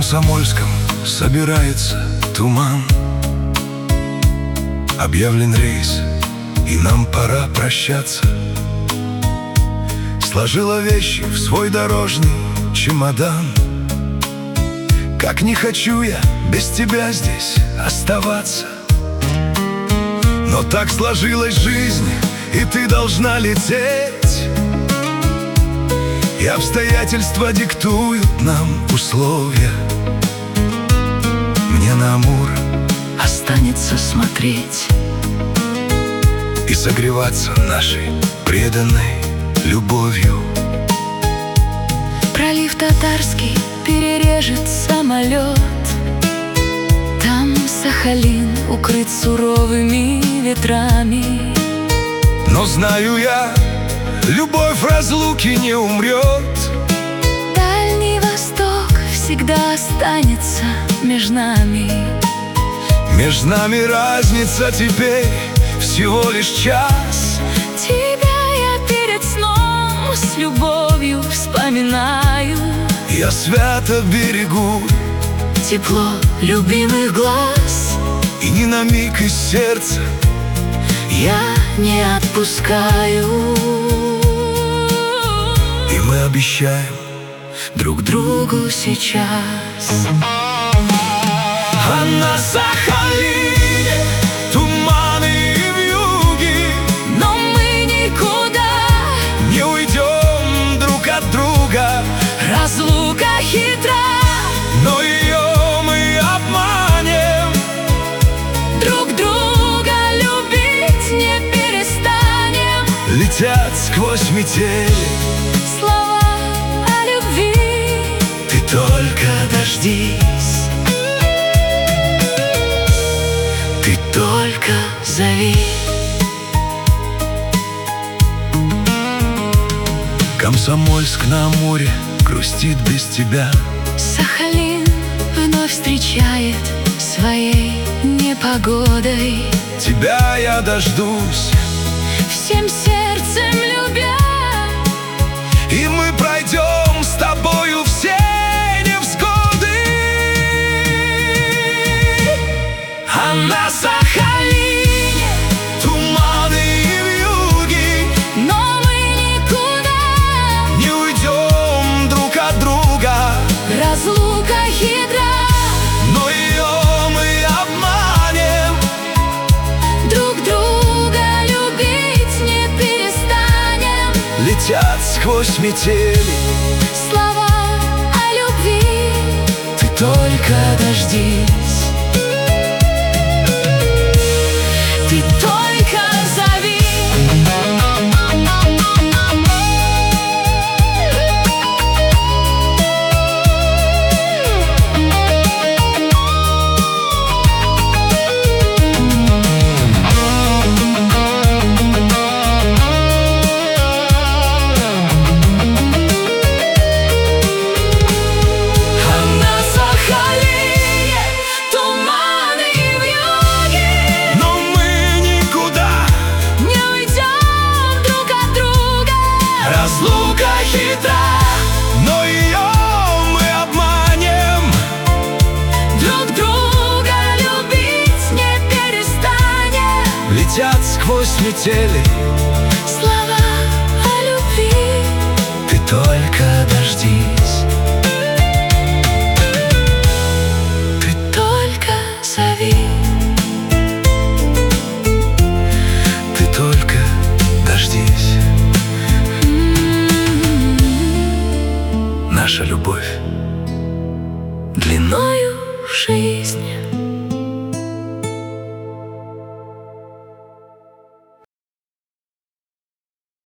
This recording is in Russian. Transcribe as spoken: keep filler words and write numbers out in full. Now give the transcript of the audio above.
Комсомольском собирается туман. Объявлен рейс, и нам пора прощаться. Сложила вещи в свой дорожный чемодан. Как не хочу я без тебя здесь оставаться, но так сложилась жизнь, и ты должна лететь, и обстоятельства диктуют нам условия. Мне на Амур останется смотреть и согреваться нашей преданной любовью. Пролив Татарский перережет самолет. Там Сахалин укрыт суровыми ветрами. Но знаю я, любовь разлуки не умрет. Дальний Восток всегда останется между нами. Между нами разница теперь всего лишь час. Тебя я перед сном с любовью вспоминаю. Я свято берегу тепло любимых глаз, и ни на миг из сердца я не отпускаю. И мы обещаем друг другу сейчас. А на Сахалине туманы и вьюги, но мы никуда не уйдем друг от друга. Разлука хитра, но ее мы обманем. Друг друга любить не перестанем. Летят сквозь метели слова о любви. Ты только дождись, ты только зови. Комсомольск на Амуре грустит без тебя. Сахалин вновь встречает своей непогодой. Тебя я дождусь, всем сердцем любя, и мы пройдем с тобою все невзгоды. А на Сахалине туманы и вьюги, но мы никуда не уйдем друг от друга. Разлука хитра, но ее мы обманем. друг друга любить не перестанем. Летят сквозь метели Слова о любви. Ты только дождись, Ты только зови. разлука хитра, но ее мы обманем. Друг друга любить не перестанем. Летят сквозь метели слова о любви. Ты только дождись, Ты только зови. Ты только дождись. М-м-м. Наша любовь Длиною в жизнь